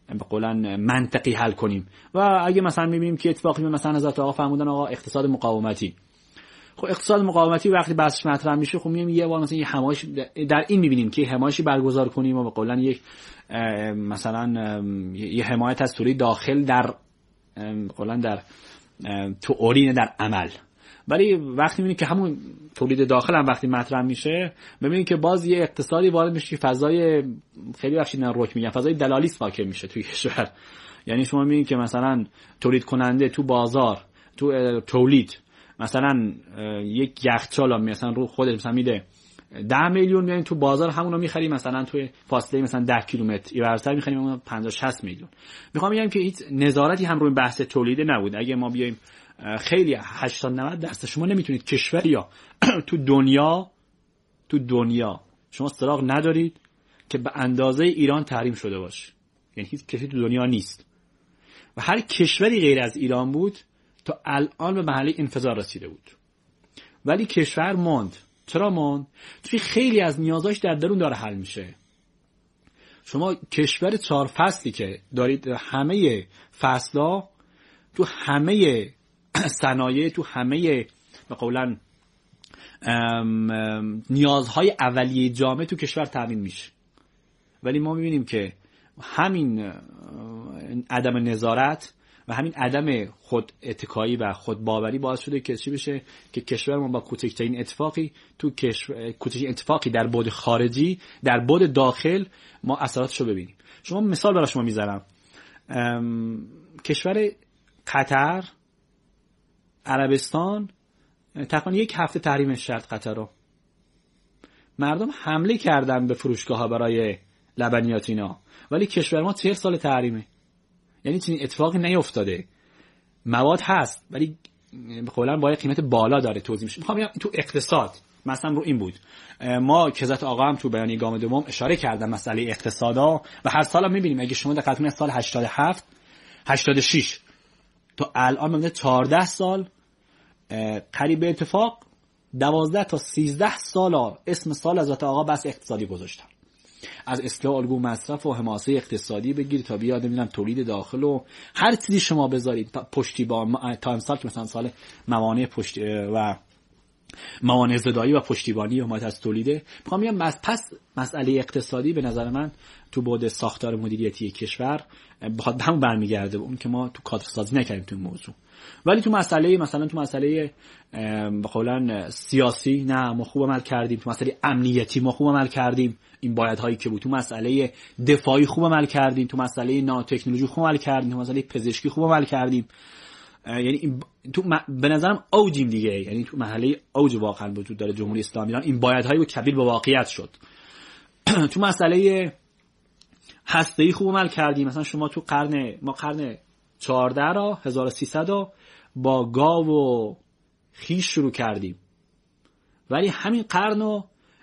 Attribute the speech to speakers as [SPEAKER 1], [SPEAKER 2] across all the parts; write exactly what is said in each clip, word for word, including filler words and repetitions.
[SPEAKER 1] به قولن منطقی حل کنیم. و اگه مثلا میبینیم که اتفاقی مثلا حضرت آقا فرمودن آقا اقتصاد مقاومتی، خب اقتصاد مقاومتی وقتی بحثش مطرح میشه خب میگیم یه بار مثلا یه همایش در این میبینیم که همایشی برگزار کنیم و به قولن یک مثلا یه حمایت از تولید داخل در به قولن در تئوری در عمل. ولی وقتی میبینیم که همون تولید داخل هم وقتی مطرح میشه ببینیم که باز یه اقتصادی وارد میشه که فضای خیلی بخشی نه رک میگن فضای دلالیسم حاکم میشه توی کشور. یعنی شما میبینید که مثلا تولید کننده تو بازار تو تولید مثلا یک یخچال مثلا رو خودش مثلا میده ده میلیون، میایین تو بازار همون رو میخریم مثلا توی فاصله مثلا ده کیلومتر ورتر میخریم پنجاه شصت میلیون. میخوام بگم که هیچ نظارتی هم روی بحث تولید نبود. اگه ما بیایم خیلی هشتاد نود درصد شما نمیتونید کشور یا تو دنیا تو دنیا شما سراغ ندارید که به اندازه ایران تحریم شده باشه. یعنی هیچ کشوری تو دنیا نیست و هر کشوری غیر از ایران بود تا الان به مرحله انفجار رسیده بود. ولی کشور ماند. چرا ماند؟ توی خیلی از نیازاش در درون داره حل میشه. شما کشور چهار فصلی که دارید، همه فصلا تو همه صنایع تو همه به قولن نیازهای اولیه جامعه تو کشور تامین میشه. ولی ما میبینیم که همین عدم نظارت و همین عدم خود اتکایی و خود باوری باعث شده که چی بشه که کشور ما با کوچکترین اتفاقی تو کشور کوچکترین اتفاقی در بعد خارجی در بعد داخل ما اثراتشو ببینیم. شما مثال برای شما میذارم، کشور قطر، عربستان تقریبا یک هفته تحریم شرط قطر رو مردم حمله کردن به فروشگاه ها برای لبنیات اینا، ولی کشور ما چهل سال تحریمه. یعنی چنین اتفاقی نیفتاده. مواد هست ولی به قولن با قیمت بالا داره توزیع میشه. میخوام بگم تو اقتصاد مثلا رو این بود، ما که حضرت آقا هم تو بیانیه گام دوم اشاره کردن مسئله اقتصادا و هر سال هم میبینیم اگه شما دقت کنید سال هشتاد و هفت هشتاد و شش تا الان مونده چهارده سال، قریب به اتفاق دوازده تا سیزده سال اسم سال حضرت آقا بس اقتصادی گذاشتن. از اصلاح الگو مصرف و حماسه اقتصادی بگیر تا بیاد نمیدونم تولید داخل و هر چیزی شما بذارید، پشتیبان تا امسال که مثلا سال موانع پشت و موانع زدایی و پشتیبانی و حمایت از تولیده. میخوام بگم پس مسئله اقتصادی به نظر من تو بعد ساختار مدیریتی کشور بخواد به همون برمیگرده، اون که ما تو کادرسازی نکردیم تو این موضوع. ولی تو مسئله مثلا تو مسئله به قولن سیاسی نه ما خوب عمل کردیم، تو مسئله امنیتی ما خوب عمل کردیم، این بایدهایی که بود، تو مسئله دفاعی خوب عمل کردیم، تو مسئله نانوتکنولوژی خوب عمل کردیم، تو مسئله پزشکی خوب عمل کردیم. یعنی تو م... به نظرم اوجیم دیگه، یعنی تو مرحله اوج واقعا وجود داره جمهوری اسلامی ایران. این بایدهایی بود کبیر به واقعیت شد. تو مسئله هسته‌ای خوب عمل کردیم. مثلا شما تو قرن ما قرن چهارده را هزار و سیصد با گاو و خیش شروع کردیم، ولی همین قرن رو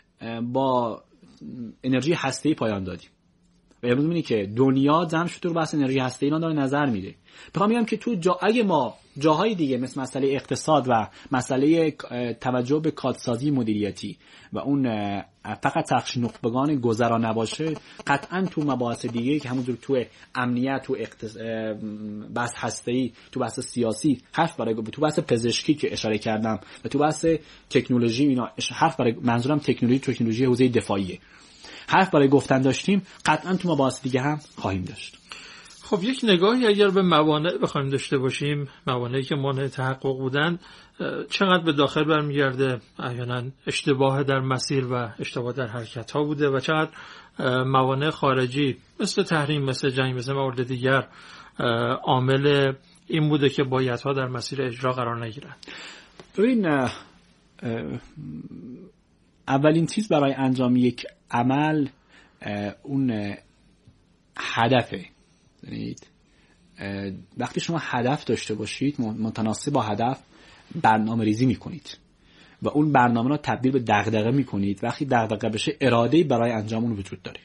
[SPEAKER 1] با انرژی هسته‌ای پایان دادیم و امروز می‌بینی که دنیا جمع شده رو بحث انرژی هسته‌ای اینا داره نظر میده. میخوام بگم که تو جا اگه ما جاهای دیگه مثل مسئله اقتصاد و مسئله توجه به کادسازی مدیریتی و اون فقط تخش نخبگان گذرا نباشه، قطعا تو مباحث دیگه که همونجور تو امنیت، تو اقتص... بحث هسته‌ای، تو بحث سیاسی حرف برای تو بحث پزشکی که اشاره کردم و تو بحث تکنولوژی اینا حرف برای منظورم تکنولوژی تکنولوژی حوزه دفاعیه حرف برای گفتن داشتیم، قطعا تو مباحث دیگه هم خواهیم داشت.
[SPEAKER 2] خب یک نگاهی اگر به موانع بخوایم داشته باشیم، موانعی که مانع تحقق بودن، چقدر به داخل برمیگرده، احیانا اشتباه در مسیر و اشتباه در حرکت ها بوده و چقدر موانع خارجی مثل تحریم، مثل جنگ، مثل موارد دیگر عامل این بوده که بایدها در مسیر اجرا قرار نگیرن.
[SPEAKER 1] ببین، اولین چیز برای انجام یک عمل اون هدفه. وقتی شما هدف داشته باشید، متناسب با هدف برنامه ریزی میکنید و اون برنامه رو تبدیل به دغدغه میکنید. وقتی دغدغه بشه اراده‌ای برای انجام اون وجود داره.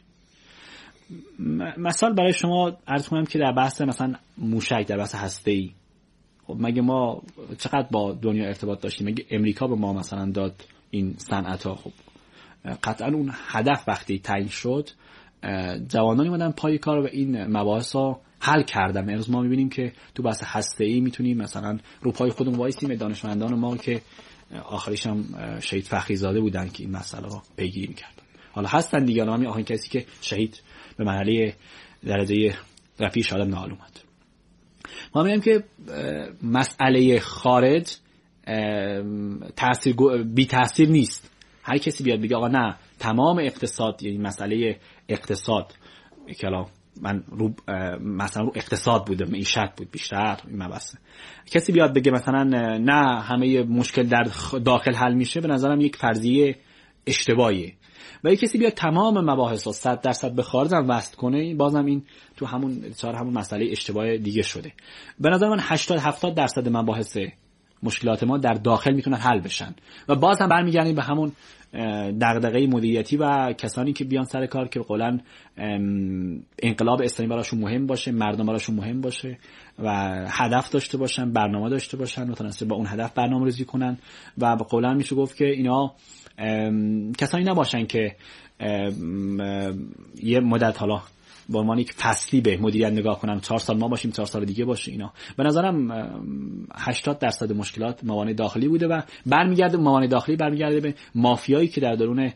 [SPEAKER 1] مثال برای شما عرض کنم که در بحث مثلا موشک، در بحث هسته‌ای، خب مگه ما چقدر با دنیا ارتباط داشتیم؟ مگه امریکا به ما مثلا داد این صنعت‌ها؟ خب قطعا اون هدف وقتی تعیین شد جوانانی اومدن پای کار و این مباحث رو حل کردن. امروز ما می‌بینیم که تو بحث هسته‌ای میتونیم مثلا رو پای خودمون وایسیم. دانشمندان ما که آخریش هم شهید فخریزاده بودن که این مسئله رو پیگیری می‌کردن. حالا هستن دیگه همین آخرین کسی که شهید به مرحله درجه رفیع شهادت نائل اومد. ما می‌بینیم که مسئله خارج تاثیر بی تاثیر نیست. هر کسی بیاد بگه آقا نه تمام اقتصاد، یعنی مسئله اقتصاد کلا من رو مثلا رو اقتصاد بوده، معیشت بود بیشتر این مبحث، کسی بیاد بگه مثلا نه همه مشکل در داخل حل میشه، به نظرم یک فرضیه اشتباهیه. و یک کسی بیاد تمام مباحث رو صد درصد به خارج هم وصل کنه، بازم این تو همون چهار همون مسئله اشتباه دیگه شده. به نظر من هشتاد هفتاد درصد مباحث مشکلات ما در داخل میتونن حل بشن و باز هم برمیگردیم به همون دغدغه مدیریتی و کسانی که بیان سر کار که قولاً انقلاب اسلامی براشون مهم باشه، مردم براشون مهم باشه و هدف داشته باشن، برنامه داشته باشن، متناسب با اون هدف برنامه‌ریزی کنن و قولاً میشه گفت که اینا کسانی نباشن که یه مدت حالا با عنوان یک فصلی به مدیریت نگاه کنن، چهار سال ما باشیم چهار سال دیگه باشه. اینا به نظرم هشتاد درصد مشکلات موانع داخلی بوده و برمیگرده موانع داخلی برمیگرده به مافیایی که در درون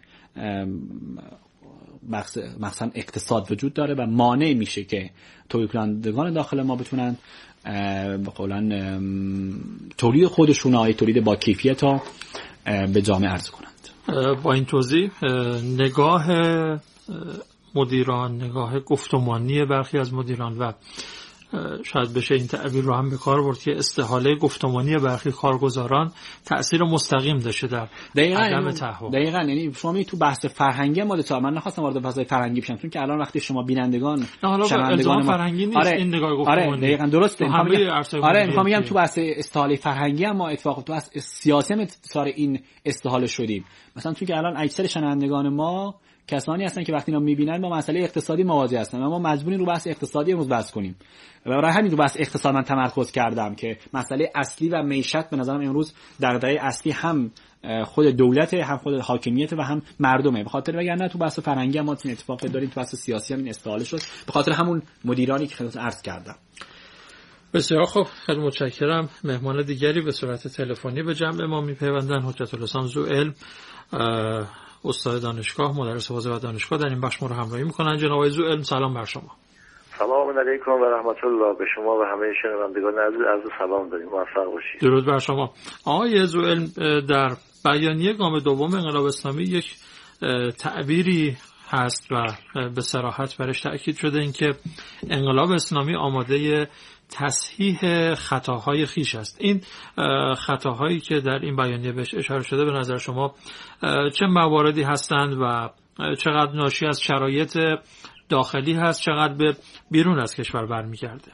[SPEAKER 1] مثلا اقتصاد وجود داره و مانع میشه که تولید کنندگان داخل ما بتونن به قولن تولید خودشون آی تولید با کیفیت ها به جامعه عرضه کنند.
[SPEAKER 2] با این توضیح نگاه مدیران، نگاه گفتمانی برخی از مدیران و شاید بشه این تعبیر رو هم به کار برد که استحاله گفتمانی برخی کارگزاران تأثیر مستقیم داشته در عدم تحول.
[SPEAKER 1] دقیقاً، یعنی شما می تو بحث فرهنگی ما تا من نخواستم وارد بحث فرهنگی بشم، چون که الان وقتی شما بینندگان
[SPEAKER 2] شنوندگان ما فرهنگی نیست،
[SPEAKER 1] آره،
[SPEAKER 2] این نگاه گفتمانی.
[SPEAKER 1] آره دقیقاً درسته. آره میخوام بگم تو بحث استحاله فرهنگی هم ما اتفاق تو بحث سیاسی هم اتصال این استحاله شدیم. مثلا چون که الان اکثر شنوندگان ما کسانی هستن که وقتی اینا میبینن با مسئله اقتصادی مواجه هستن و ما مجبوریم رو بحث اقتصادی امروز بحث کنیم. و برای همین رو بحث اقتصاد من تمرکز کردم که مسئله اصلی و معیشت به نظرم امروز دغدغه اصلی هم خود دولت، هم خود حاکمیت و هم مردمه. به خاطر وگرنه تو بحث فرهنگی هم ما این اتفاق داریم، تو بحث سیاسی هم این استحاله شد به خاطر همون مدیرانی که خدمتتون عرض کردم.
[SPEAKER 2] بسیار خوب، خیلی متشکرم. مهمان دیگری به صورت تلفنی به جمع ما میپیوندن. حجت الاسلام ذوالعلم، استاد دانشگاه، مدرس حوزه و دانشگاه در این بخش ما رو همراهی میکنن. جناب ذوالعلم سلام بر شما.
[SPEAKER 3] سلام علیکم و رحمت الله به شما و همه شنوندگان عزیز عرض سلام داریم. موفق باشید.
[SPEAKER 2] درود بر شما. آقای ذوالعلم، در بیانیه گام دوم انقلاب اسلامی یک تعبیری هست و به صراحت برش تأکید شده این که انقلاب اسلامی آماده تصحیح خطاهای خیش است. این خطاهایی که در این بیانیه بهش اشاره شده به نظر شما چه مواردی هستند و چقدر ناشی از شرایط داخلی هست، چقدر به بیرون از کشور برمیگرده؟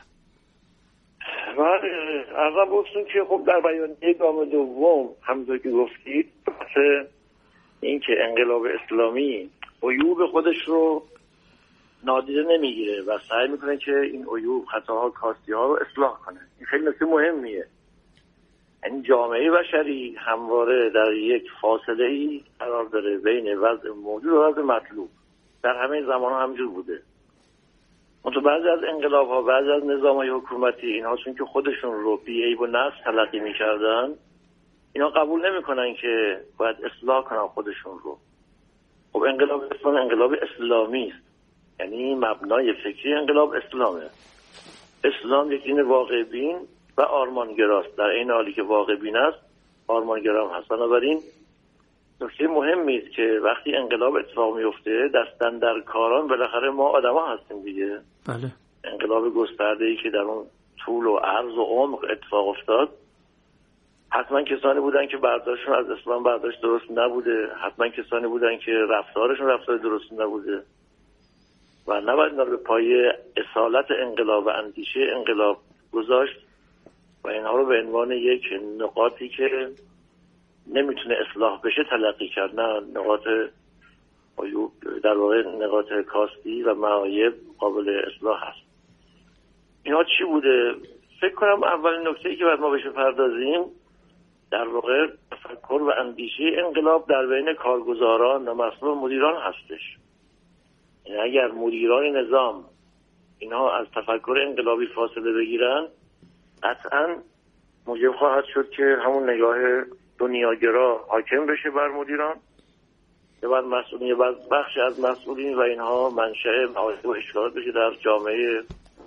[SPEAKER 3] ارزم بودم که خب در بیانیه گام دوم همونطور که گفتید بحث این که انقلاب اسلامی عیوب خودش رو نادیده نمیگیره و سعی میکنه که این عیوب، خطاها، کاستی ها رو اصلاح کنه. این خیلی نکته مهمیه. این جامعه بشری همواره در یک فاصله ای قرار داره بین وضع موجود و وضع مطلوب. در همه زمان ها همینجور بوده. منتها بعضی از انقلاب ها، بعضی از نظام های حکومتی، اینها چون که خودشون رو بی عیب و نقص تلقی میکردن، اینا قبول نمیکنن که باید اصلاح کنن خودشون رو. خب انقلاب اسلام انقلاب اسلامی است، یعنی مبنای فکری انقلاب اسلامه. اسلام یک دین واقع بین و آرمانگراست، در این حالی که واقع بین است آرمانگرا هم هست. بنابراین نکته مهمی است که وقتی انقلاب اتفاق میفته دستن در کاران بالاخره ما آدما هستیم دیگه.
[SPEAKER 2] بله.
[SPEAKER 3] انقلاب گسترده‌ای که در اون طول و عرض و عمق اتفاق افتاد، حتما کسانی بودن که برداشتشون از اسلام برداشت درست نبوده، حتما کسانی بودن که رفتارشون رفتار درست نبوده و نباید اینا رو به پای اصالت انقلاب و اندیشه انقلاب گذاشت و اینها رو به عنوان یک نقاطی که نمیتونه اصلاح بشه تلقی کرد. نه، نقاط در واقع نقاط کاستی و معایب قابل اصلاح هست. اینا چی بوده؟ فکر کنم اولین نکته‌ای که باید ما بهش بپردازیم در واقع تفکر و اندیشه انقلاب در بین کارگزاران و مسئولان مدیران هستش. یعنی اگر مدیران نظام اینها از تفکر انقلابی فاصله بگیرن، قطعا موجب خواهد شد که همون نگاه دنیاگرا حاکم بشه بر مدیران، یا بعد مسئولین، بعد بخش از مسئولین و اینها منشأ معایب و اشکالات بشه در جامعه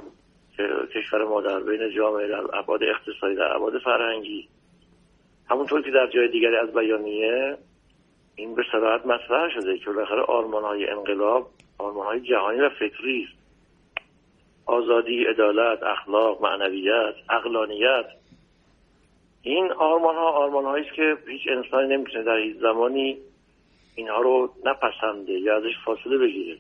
[SPEAKER 3] کشور ما، در بین جامعه، در ابعاد اقتصادی، در ابعاد فرهنگی. همونطور که در جای دیگری از بیانیه این به صراحت مطرح شده که بالاخره آرمان‌های انقلاب آرمان‌های جهانی و فکری است. آزادی، عدالت، اخلاق، معنویت، عقلانیت، این آرمان‌ها آرمان‌هایی است که هیچ انسانی نمیتونه در هیچ زمانی اینها رو نپسنده یا ازش فاصله بگیره.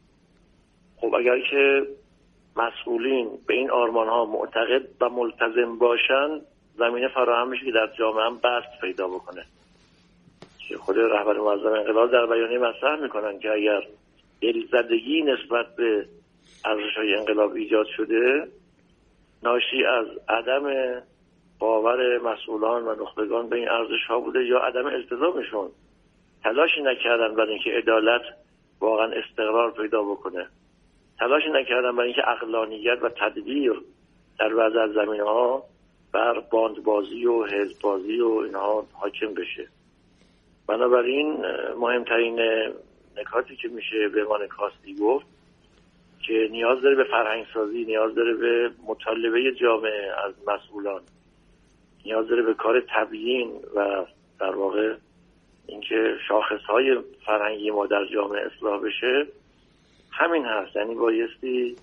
[SPEAKER 3] خب اگر که مسئولین به این آرمان‌ها معتقد و ملتزم باشن، زمینه فراهم میشه که در جامعه هم بست پیدا بکنه. که خود رهبر معظم انقلاب در بیانیه مطرح میکنن که اگر دلزدگی نسبت به ارزش‌های انقلاب ایجاد شده، ناشی از عدم باور مسئولان و نخبگان به این ارزش‌ها بوده یا عدم التزامشون، تلاشی نکردن برای اینکه عدالت واقعا استقرار پیدا بکنه، تلاشی نکردن برای اینکه عقلانیت و تدبیر در بعضی از زمینه‌ها بر باندبازی و حزب‌بازی و اینها حاکم بشه. بنابراین مهمترین نکاتی که میشه به عنوان کاستی گفت که نیاز داره به فرهنگ سازی، نیاز داره به مطالبه جامعه از مسئولان، نیاز داره به کار تبیین و در واقع اینکه شاخصهای فرهنگی ما در جامعه اصلاح بشه. همین هست، یعنی بایستی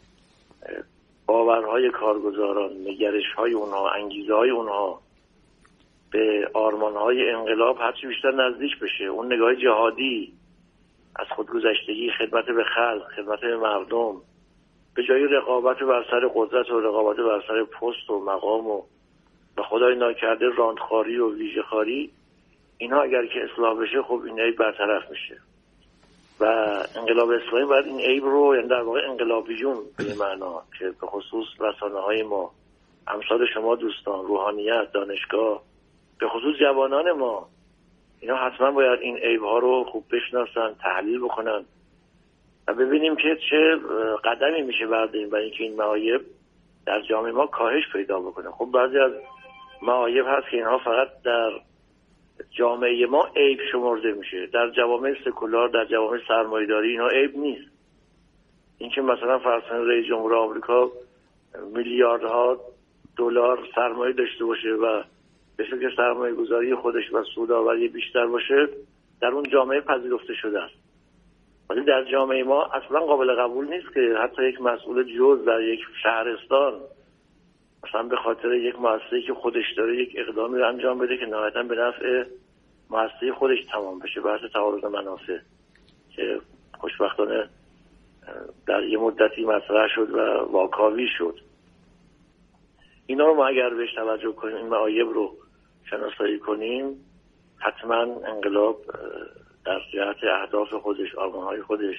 [SPEAKER 3] باورهای کارگزاران، نگرش‌های اونها، انگیزه‌های اونها به آرمان‌های انقلاب هرچی بیشتر نزدیک بشه. اون نگاه جهادی از خودگذشتگی، خدمت به خلق، خدمت به مردم، به جای رقابت بر سر قدرت و رقابت بر سر پست و مقام و به خدای ناکرده راندخاری و ویژه‌خواری، اینها اگر که اصلاح بشه خب این عیب برطرف میشه و انقلاب اسلامی باید این عیب رو، یعنی در واقع انقلابیون به این معنا که به خصوص رسانه‌های ما، امثال شما دوستان، روحانیت، دانشگاه، به خصوص جوانان ما، اینا حتما باید این عیب‌ها رو خوب بشناسن، تحلیل بکنن و ببینیم که چه قدمی میشه برداریم برای اینکه این معایب در جامعه ما کاهش پیدا بکنه. خب بعضی از معایب هست که اینها فقط در جامعه ما عیب شمرده میشه، در جوامع سکولار، در جوامع سرمایه‌داری اینها عیب نیست. اینکه مثلا فرض کنید رئیس جمهور آمریکا میلیاردها دلار سرمایه داشته باشه و به شکل سرمایه گذاری خودش و سودآوری بیشتر باشه، در اون جامعه پذیرفته شده است. ولی در جامعه ما اصلا قابل قبول نیست که حتی یک مسئول جز در یک شهرستان مثلا به خاطر یک مؤسسه‌ای که خودش داره یک اقدامی رو انجام بده که نهایتاً به نفع مؤسسه خودش تمام بشه، بحث تعارض منافع که خوشبختانه در یه مدتی مطرح شد و واکاوی شد. اینا رو ما اگر بهش توجه کنیم، این معایب رو شناسایی کنیم، حتما انقلاب در جهت اهداف خودش، آرمان‌های خودش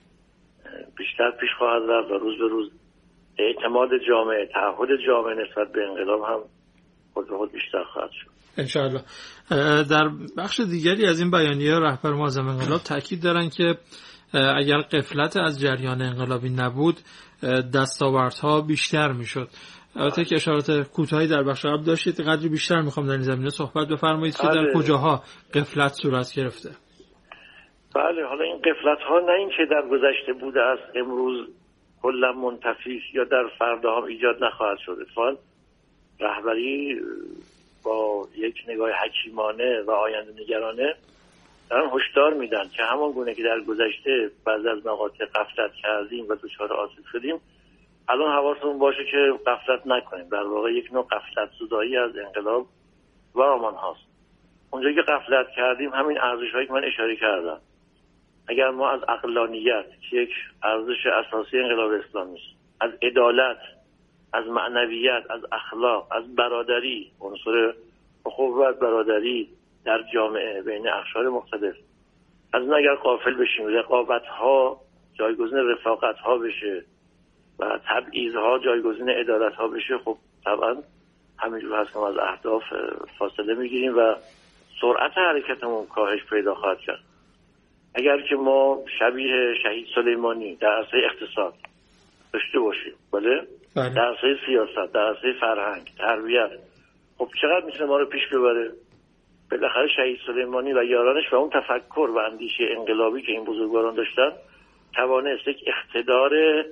[SPEAKER 3] بیشتر پیش خواهد رفت و روز به روز اعتماد جامعه، تعهد جامعه نسبت به انقلاب هم خود به خود بیشتر خواهد شد
[SPEAKER 2] انشاءالله. در بخش دیگری از این بیانیه رهبر معظم انقلاب تاکید دارن که اگر غفلت از جریان انقلابی نبود دستاوردها بیشتر میشد. البته که اشارات کوتاهی در بخش قبل داشتید، قدری بیشتر میخوام در این زمینه صحبت بفرمایید که در کجاها غفلت صورت گرفته.
[SPEAKER 3] بله، حالا این غفلت ها نه این که در گذشته بوده است امروز کلا منتفی یا در فردا هم ایجاد نخواهد شد. اتفاقا رهبری با یک نگاه حکیمانه و آینده نگرانه دارن هشدار میدن که همان گونه که در گذشته بعضی از مقاطع غفلت کردیم و دچار آسیب شدیم، الان حواسمون باشه که غفلت نکنیم. در واقع یک نوع غفلت زدایی از انقلاب و آرمان هاست. اونجایی که غفلت کردیم همین ارزش‌هایی که من اشاره کردم، اگر ما از عقلانیت که یک ارزش اساسی انقلاب اسلامی است، از عدالت، از معنویت، از اخلاق، از برادری، عنصر اخوت برادری در جامعه بین اقشار مختلف، از اون اگر غافل بشیم، رقابت‌ها جایگزین رفاقت‌ها بشه و تبعیض‌ها جایگزین عدالت‌ها بشه، خب طبعا همینجور هست که ما از اهداف فاصله میگیریم و سرعت حرکتمون کاهش پیدا خواهد کرد. اگر که ما شبیه شهید سلیمانی در عرصه اقتصاد داشته باشیم، بله،
[SPEAKER 2] بله.
[SPEAKER 3] در عرصه سیاست، در عرصه فرهنگ، تربیت، خب چقدر میتونه ما رو پیش ببره؟ بالاخره شهید سلیمانی و یارانش و اون تفکر و اندیشه انقلابی که این بزرگواران داشتن توانست یک اقتدار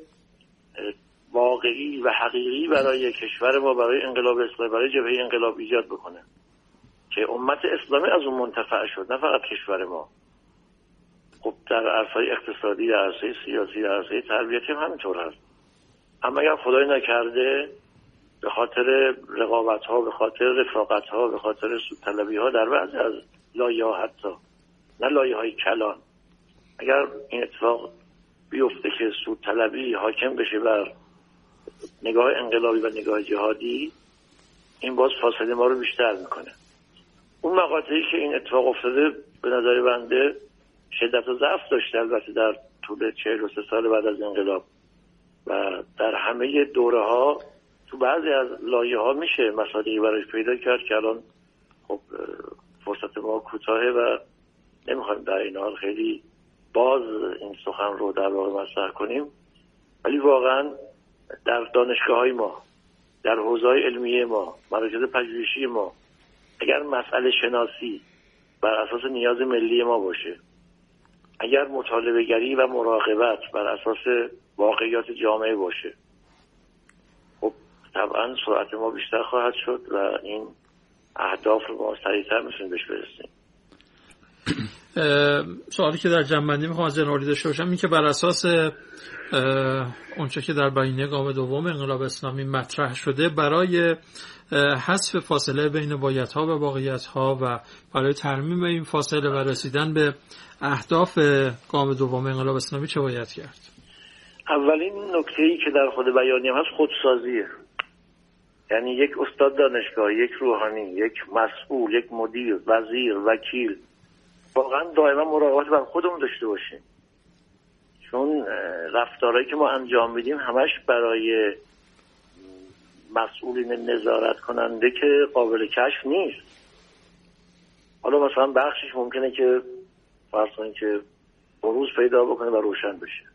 [SPEAKER 3] واقعی و حقیقی برای کشور ما، برای انقلاب اسلامی، برای جبهه انقلاب ایجاد بکنه که امت اسلامی از اون منتفع شد، نه فقط کشور ما. خب در عرصه اقتصادی، در عرصه سیاسی، در عرصه تربیتی هم همینطور هست. اما اگر خدای نکرده به خاطر رقابت ها، به خاطر رفاقت ها، به خاطر سود طلبی ها در بعضی از لایه ها، حتی نه لایه های کلان، اگر این اتفاق بیفته که سود طلبی حاکم بشه بر نگاه انقلابی و نگاه جهادی، این باز فاصله ما رو بیشتر میکنه. اون مقاطعی که این اتفاق افتاده به نظر بنده شدت و ضعف داشته، البته در طول چهل و سه سال بعد از انقلاب و در همه دوره ها تو بعضی از لایه ها میشه مصادیقی برایش پیدا کرد که الان خب فرصت ما کوتاهه و نمیخوایم در این حال خیلی باز این سخن رو در واقع مطرح کنیم، ولی واقعا در دانشگاه های ما، در حوزه‌های علمیه ما، مراکز پژوهشی ما، اگر مسئله شناسی بر اساس نیاز ملی ما باشه، اگر مطالبه گری و مراقبت بر اساس واقعیات جامعه باشه، خب طبعا سرعت ما بیشتر خواهد شد و این اهداف رو ما سریعتر میتونیم بهش برسیم.
[SPEAKER 2] سوالی که در جنبندی میخوام از جناب داشته باشم این که بر اساس اونچه که در بیانیه گام دوم انقلاب اسلامی مطرح شده برای حذف فاصله بین بایدها و واقعیت‌ها و برای ترمیم این فاصله و رسیدن به اهداف گام دوم انقلاب اسلامی چه باید کرد؟
[SPEAKER 3] اولین نکته‌ای که در خود بیانیه هست خودسازیه. یعنی یک استاد دانشگاه، یک روحانی، یک مسئول، یک مدیر، وزیر، وکیل واقعا دائما مراقبت بر خودمون داشته باشیم، چون رفتارهایی که ما انجام میدیم همش برای مسئولین نظارت کننده که قابل کشف نیست. حالا مثلا بخشش ممکنه که فرض کنید که بروز پیدا بکنه و روشن بشه.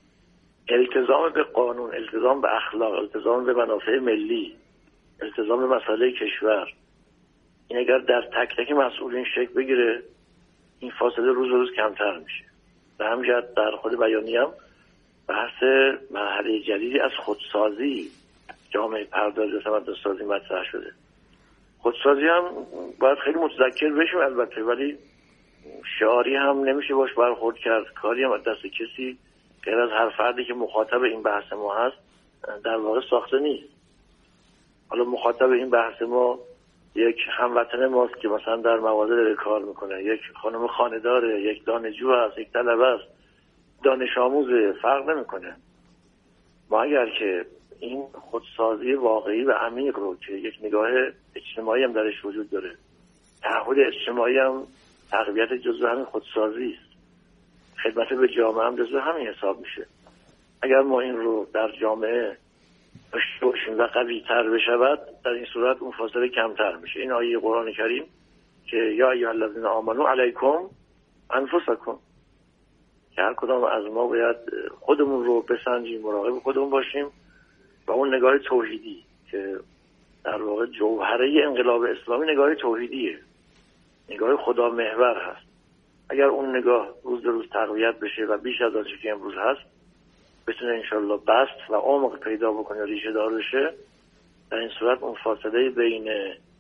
[SPEAKER 3] التزام به قانون، التزام به اخلاق، التزام به منافع ملی، التزام به مسائل کشور، این اگر در تک تک مسئولین شکل بگیره این فاصله روز روز کمتر میشه. به همین جهت در خود بیانیه هم بحث مرحله جدیدی از خودسازی، جامعه پردازی و تمدن‌سازی مطرح شده. خودسازی هم باید خیلی متذکر بشیم البته، ولی شعاری هم نمیشه باش برخورد کرد. کاری هم از دست کسی غیر از هر فردی که مخاطب این بحث ما هست در واقع ساخته نیست. حالا مخاطب این بحث ما یک هموطن ماست که مثلا در مغازه داره کار میکنه، یک خانم خانه‌داره، یک دانشجو هست، یک طلبه است، دانش آموزه، فرق نمیکنه. ما اگر که این خودسازی واقعی و عمیق رو که یک نگاه اجتماعی هم درش وجود داره، تعهد اجتماعی هم تقویت جزء همین خودسازی است، خدمت به جامعه هم جزء همین حساب میشه. اگر ما این رو در جامعه داشته باشیم و قوی تر بشود، در این صورت اون فاصله کمتر میشه. این آیه قرآن کریم که یا ایها الذین آمنوا علیکم انفسکم، که هر کدام از ما باید خودمون رو بسنجیم، مراقب خودمون باشیم و اون نگاه توحیدی که در واقع جوهره انقلاب اسلامی نگاه توحیدیه، نگاه خدا محور هست. اگر اون نگاه روز به روز تقویت بشه و بیش از آنچه که امروز هست بتونه انشالله بست و عمق پیدا بکنه، ریشه دار بشه، در این صورت اون فاصله بین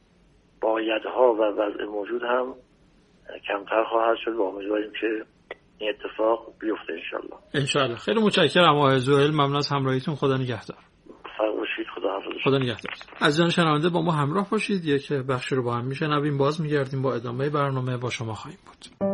[SPEAKER 3] بایدها و وضع موجود هم کمتر خواهد شد و امیدواریم که این اتفاق بیفته انشالله.
[SPEAKER 2] انشالله. خیلی متشکرم آقای زوئیل، ممنون از همراهیتون. خدا نگهدار.
[SPEAKER 3] فرمایید. خدا حافظ.
[SPEAKER 2] خدا نگهدار. عزیزان شنونده با ما همراه باشید، یک بخش رو با هم میشنویم، باز میگردیم با ادامه برنامه با شما خواهیم بود.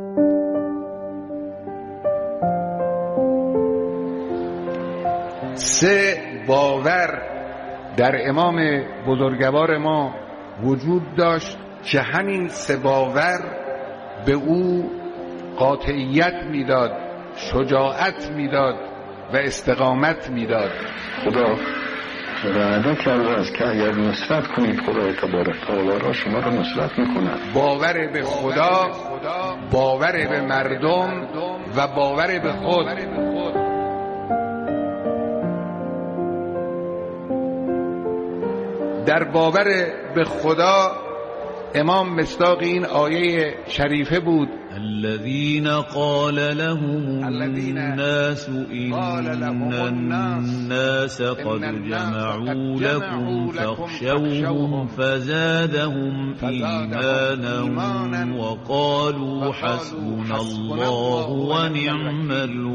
[SPEAKER 4] سه باور در امام بزرگوار ما وجود داشت که همین سه باور به او قاطعیت میداد، شجاعت میداد و استقامت میداد. خدا
[SPEAKER 5] وعده کرده است که اگر نصرت کنید خدای تبارک تعالی را شما را نصرت میکنند.
[SPEAKER 4] باور به خدا، باور به مردم و باور به خود. در باور به خدا امام مصداق این آیه شریفه بود:
[SPEAKER 6] الذين قال لهم الناس إن الناس قد جمعوا لكم فاخشوهم فزادهم إيمانا وقالوا حسبنا الله ونعم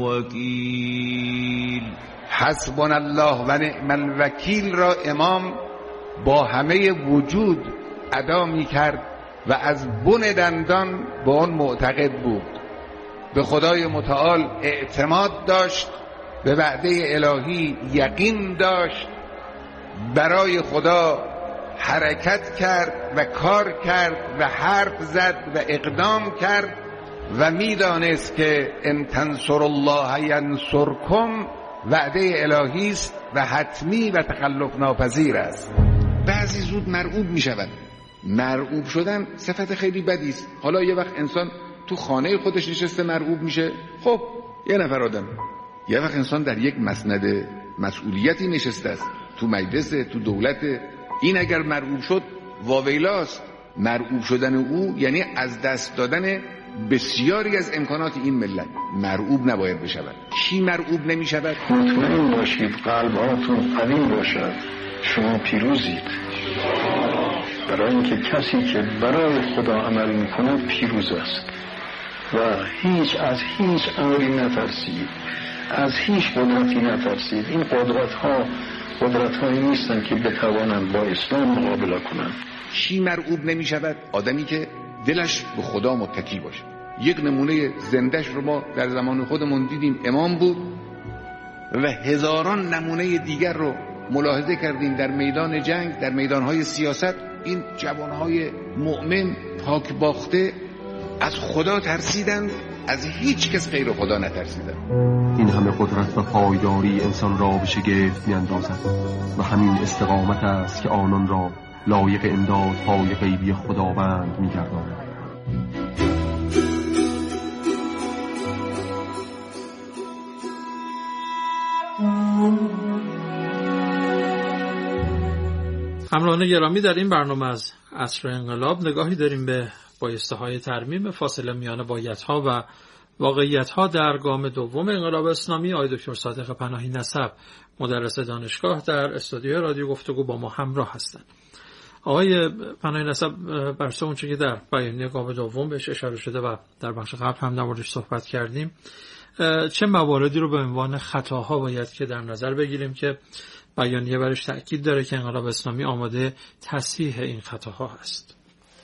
[SPEAKER 6] الوكيل.
[SPEAKER 4] حسبنا الله و نعم الوکیل را امام با همه وجود ادا می کرد و از بن دندان به آن معتقد بود. به خدای متعال اعتماد داشت، به وعده الهی یقین داشت، برای خدا حرکت کرد و کار کرد و حرف زد و اقدام کرد و میدانست که ان تنصر الله ینصرکم وعده الهی است و حتمی و تخلف ناپذیر است. بعضی زود مرعوب می شود. مرعوب شدن صفت خیلی بدی است. حالا یه وقت انسان تو خانه خودش نشسته مرعوب میشه، خب یه نفر آدم. یه وقت انسان در یک مسند مسئولیتی نشسته است، تو مجلس، تو دولت. این اگر مرعوب شد واویلاست. مرعوب شدن او یعنی از دست دادن بسیاری از امکانات این ملت. مرعوب نباید بشود. کی مرعوب نمی شود؟
[SPEAKER 5] مطمئن باشید قلباتون قوی باشد، شما پیروزید. برای اینکه کسی که برای خدا عمل میکند پیروز است و هیچ از هیچ امری نترسید، از هیچ قدرتی نترسید. این قدرت ها قدرت هایی نیستن که بتوانند با اسلام مقابله کنند.
[SPEAKER 4] کی مرعوب نمی شود؟ آدمی که دلش به خدا متکی باشه. یک نمونه زندش رو ما در زمان خودمون دیدیم، امام بود و هزاران نمونه دیگر رو ملاحظه کردیم در میدان جنگ، در میدانهای سیاست. این جوانهای مؤمن پاک باخته از خدا ترسیدند، از هیچ کس غیر خدا نترسیدند.
[SPEAKER 7] این همه قدرت و پایداری انسان را به شگفت می‌اندازد و همین استقامت است که آنان را لایق امداد پای غیبی خداوند می‌گرداند.
[SPEAKER 2] همراهان گرامی، در این برنامه از عصر انقلاب نگاهی داریم به بایسته‌های ترمیم فاصله میان بایدها و واقعیت‌ها در گام دوم انقلاب اسلامی. آقای دکتر صادق پناهی نسب، مدرس دانشگاه، در استودیو رادیو گفتگو با ما همراه هستند. آقای پناهی نسب، بر اساس اون چیزی که در بیانیه گام دوم بهش اشاره شده و در بخش قبل هم در موردش صحبت کردیم، چه مواردی رو به عنوان خطاها باید که در نظر بگیریم که بیانیه برش تأکید داره که انقلاب اسلامی آماده تصحیح این خطاها هست؟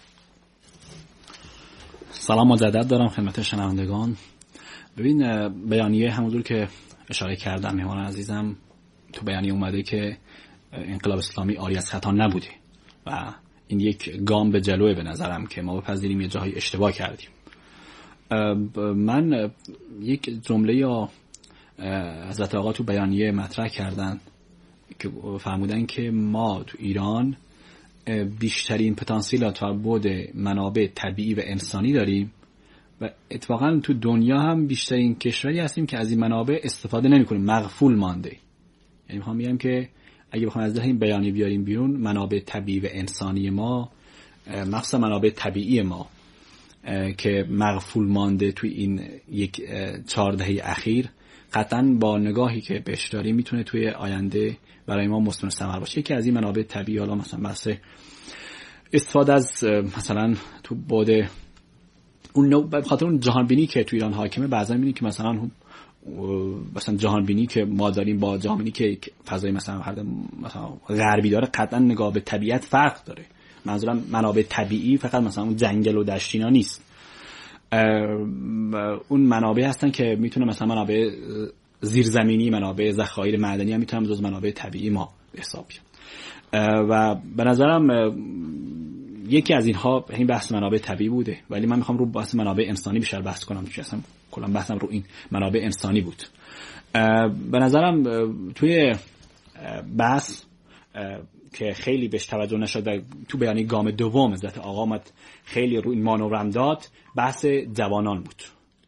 [SPEAKER 1] سلام مجدد دارم خدمت شنوندگان. ببین، بیانیه همونجور که اشاره کردم مهمان عزیزم، تو بیانیه اومده که انقلاب اسلامی عاری از خطا نبوده و این یک گام به جلوه به نظرم که ما بپذیریم یه جاهای اشتباه کردیم. من یک جمله یا حضرت آقا تو بیانیه مطرح کردن که فرمودن که ما تو ایران بیشترین پتانسیلات و بعد منابع طبیعی و انسانی داریم و اتفاقا تو دنیا هم بیشترین کشوری هستیم که از این منابع استفاده نمی‌کنیم، مغفول مانده. یعنی میخوام بگم که اگه بخوام از این بیانیه بیاریم بیرون، منابع طبیعی و انسانی ما، مخصوصا منابع طبیعی ما که مغفول مانده توی این یک چهار دهه اخیر، قطعاً با نگاهی که بهش داریم میتونه توی آینده برای ما مثمر ثمر باشه. یکی از این منابع طبیعی، حالا مثلا بحث استفاده از مثلا تو بعد اون نوع، به خاطر اون جهان بینی که تو ایران حاکمه، بعضا میبینیم که مثلا مثلا جهان بینی که ما داریم با جهان بینی که فضای مثلا هر مثلا غربی داره، قطعاً نگاه به طبیعت فرق داره. منظورم منابع طبیعی فقط مثلا اون جنگل و دشتینا نیست، اون منابع هستن که میتونه مثلا منابع زیرزمینی، منابع ذخایر معدنی هم میتونن جز منابع طبیعی ما حساب بیان و به نظرم یکی از اینها این بحث منابع طبیعی بوده، ولی من میخوام رو بحث منابع انسانی بیشتر بحث کنم چون اصلا کلا بحثم رو این منابع انسانی بود. به نظرم توی بحث که خیلی بهش توجه نشد و تو بیانیه گام دوم حضرت آقا اومد خیلی روی این مانورم داد، بحث جوانان بود.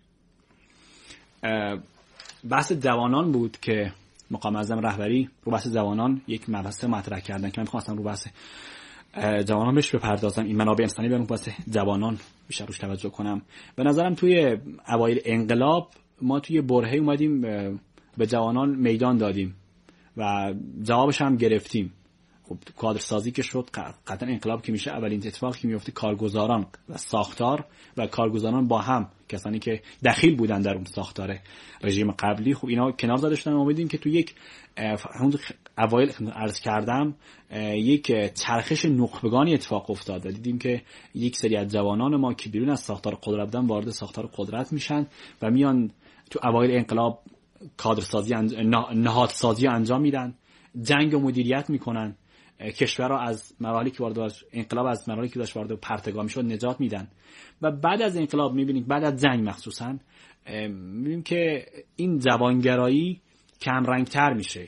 [SPEAKER 1] بحث جوانان بود که مقام اعظم رهبری رو بحث جوانان یک مبحث مطرح کردن که من می‌خواستم رو بحث جوانان بهش بپردازم، این منابع انسانی برون بحث جوانان بیشتر روش توجه کنم. به نظرم توی اوایل انقلاب ما توی برهه اومدیم به جوانان میدان دادیم و جوابش هم گرفتیم. خب کادر سازی که شد، قطعا انقلاب که میشه اولین اتفاقی که میفته کارگزاران و ساختار و کارگزاران با هم، کسانی که دخیل بودن در اون ساختار رژیم قبلی، خب اینا کنار زده شدن. ما دیدیم که تو یک همون اوایل عرض کردم یک چرخش نخبگانی اتفاق افتاد و دیدیم که یک سری از جوانان ما که بیرون از ساختار قدرت بودن وارد ساختار قدرت میشن و میان تو اوایل انقلاب کادر سازی انج... نهاد سازی انجام میدن، جنگ و مدیریت میکنن، کشور را از مراحلی که وارد انقلاب از مراحلی که داشت وارد پرتگاه میشد نجات میدن. و بعد از انقلاب میبینید، بعد از جنگ مخصوصا میبینیم که این جوانگرایی کم رنگتر میشه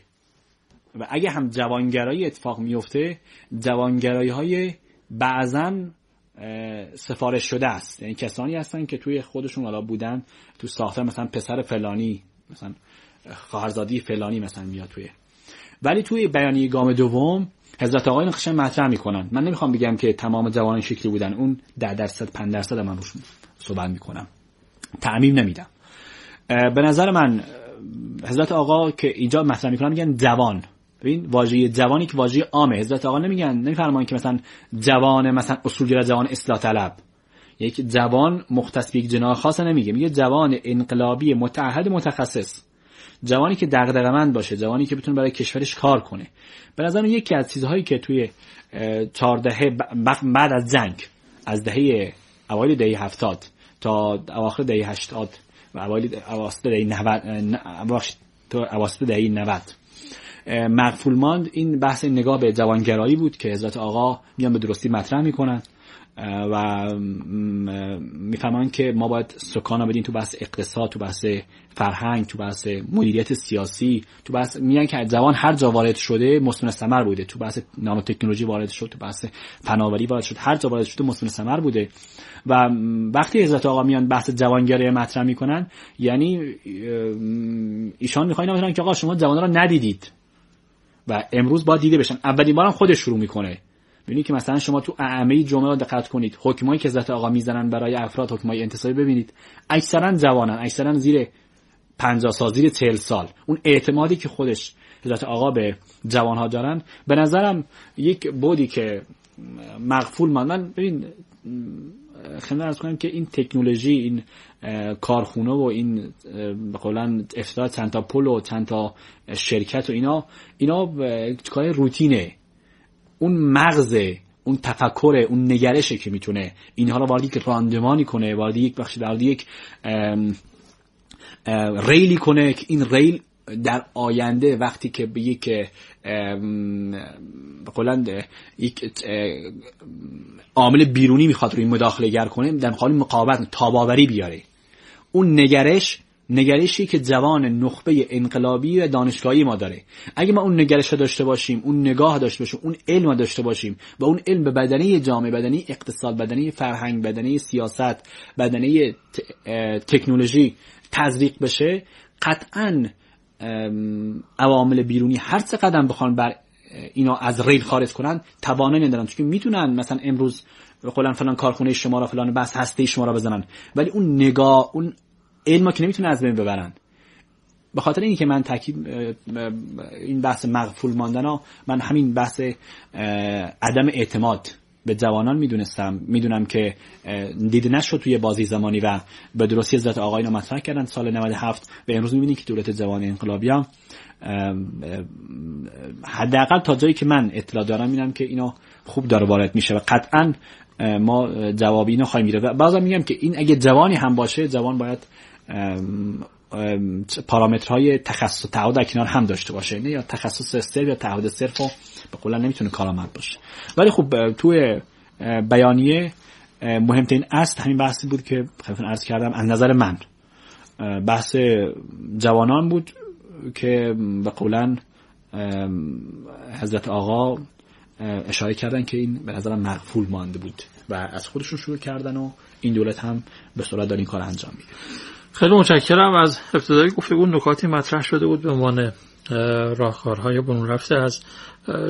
[SPEAKER 1] و اگه هم جوانگرایی اتفاق میفته، جوانگرایی های بعضن سفارش شده است، یعنی کسانی هستن که توی خودشون حالا بودن تو ساختار، مثلا پسر فلانی، مثلا خواهرزادی فلانی مثلا میاد توی. ولی توی بیانیه گام دوم حضرت آقای نقشه مطرح میکنن. من نمیخوام بگم که تمام جوانان شکلی بودن، اون ده درصد پنج درصد من روش صحبت میکنم، تعمیم نمیدم. به نظر من حضرت آقا که اینجا مطرح میکنن میگن جوان. ببین واژه جوانی که واژه عامه، حضرت آقا نمیگن، نمیفرمایند که مثلا جوان مثلا اصولگرا، جوان اصلاح طلب، یک جوان مختص به یک جناح خاص نمیگه، میگه جوان انقلابی متعهد متخصص، جوانی که دغدغه‌مند باشه، جوانی که بتونه برای کشورش کار کنه. به نظر من یکی از چیزهایی که توی چهارده بعد از جنگ، از دهه اوایل دهه هفتاد تا اواخر دهه هشتاد و اوایل اواسط دهه نود، تو اواسط دهه نود مغفول ماند این بحث نگاه به جوانگرایی بود که حضرت آقا میان به درستی مطرح میکنن و میفهمن که ما باید سکانه بدیم تو بحث اقتصاد، تو بحث فرهنگ، تو بحث مدیریت سیاسی، تو بحث میگن که جوان هر جا وارد شده مثمر ثمر بوده، تو بحث نانو تکنولوژی وارد شد، تو بحث فناوری وارد شد، هر جا وارد شده مثمر ثمر بوده. و وقتی حضرت آقا میان بحث جوانگرایی مطرح میکنن، یعنی ایشان میخوان اینا که آقا شما جوانا رو ندیدید و امروز باید دیده بشن. اولین بارم خودش شروع میکنه. ببینید که مثلا شما تو اعمه جمعه رو دقت کنید، حکمایی که حضرت آقا میزنن برای افراد، حکمای انتصابی ببینید، اکثرا جوانن، اکثرا زیر پنجاه سال، زیر چهل سال. اون اعتمادی که خودش حضرت آقا به جوانها دارن، به نظرم یک بودی که مغفول ماندن. ببین خدمت عرض کنم که این تکنولوژی، این کارخونه و این به قولن افتتاح چند تا پل و چند تا شرکت و اینا اینا کار روتینه. اون مغز، اون تفکر، اون نگرشه که میتونه اینها رو وارد یک راندمانی کنه، وارد یک بخشی وارد یک ریلی کنه که این ریل در آینده وقتی که به یک بقولند یک عامل بیرونی میخواد روی مداخله گر کنه، در مقابل مقاومت تاباوری بیاره. اون نگرش نگرشی که جوان نخبه انقلابی و دانشگاهی ما داره. اگه ما اون نگرش رو داشته باشیم، اون نگاه داشته باشیم، اون علم رو داشته باشیم و اون علم به بدنه جامعه، بدنه اقتصاد، بدنه فرهنگ، بدنه سیاست، بدنه تکنولوژی تزریق بشه، قطعاً عوامل بیرونی هر چه قدم بخوان بر اینا از ریل خارج کنن توانایی ندارن، چون میتونن مثلا امروز بقولن فلان کارخونه شما را، فلان بس هسته شما را بزنن، ولی اون نگاه، اون علم که نمیتونه از بین ببرن. به خاطر اینی که من تاکید این بحث مغفول ماندن ها، من همین بحث عدم اعتماد به جوانان میدونستم، میدونم که دیده نشد توی بازی زمانی و به درستی حضرت آقا اینو مطرح کردن سال نود و هفت و امروز میبینید که دولت جوان انقلابیان حداقل تا جایی که من اطلاع دارم میبینم که اینا خوب داره وارد میشه و قطعاً ما جوابی اینو خواهیم گرفت. و بازم میگم که این اگه جوانی هم باشه، جوان باید پارامترهای تخصص و تعهد در کنار هم داشته باشه، نه یا تخصص صرف یا تعهد صرف و به قول نمیتونه کارآمد باشه. ولی خب توی بیانیه مهمترین اصل همین بحثی بود که خدمتتون عرض کردم. از نظر من بحث جوانان بود که به قولن حضرت آقا اشاره کردن که این به نظرم مغفول مانده بود و از خودشون شروع کردن و این دولت هم به سرعت داره این کار انجام میده.
[SPEAKER 2] خیلی متشکرم. از ابتدای گفتگو نکاتی مطرح شده بود به عنوان راهکارهای برون رفته از